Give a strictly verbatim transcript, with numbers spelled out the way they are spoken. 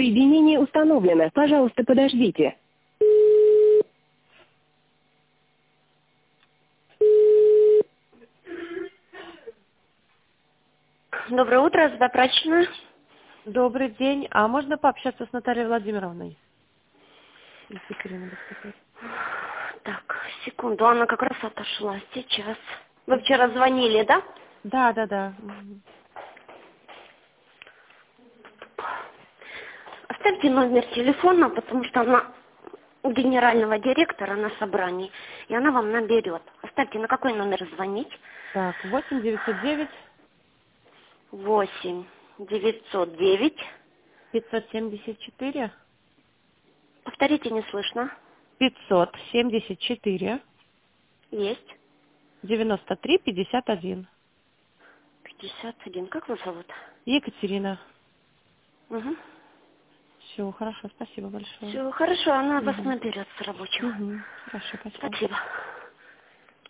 Соединение установлено. Пожалуйста, подождите. Доброе утро, сюда прачечная. Добрый день. А можно пообщаться с Натальей Владимировной? Екатерина беспокоит. Так, секунду, она как раз отошла. Сейчас. Вы вчера звонили, да? Да, да, да. Мгм. Оставьте номер телефона, потому что она у генерального директора на собрании, и она вам наберет. Оставьте, на какой номер звонить? Так, восемь девятьсот девять Восемь девятьсот девять. пятьсот семьдесят четыре Повторите, не слышно. пятьсот семьдесят четыре Есть. девяносто три пятьдесят один. Пятьдесят один. Как вас зовут? Екатерина. Угу. Все, хорошо, спасибо большое. Все хорошо, она вас Угу. наберет с рабочего. Угу. Хорошо, спасибо. Спасибо.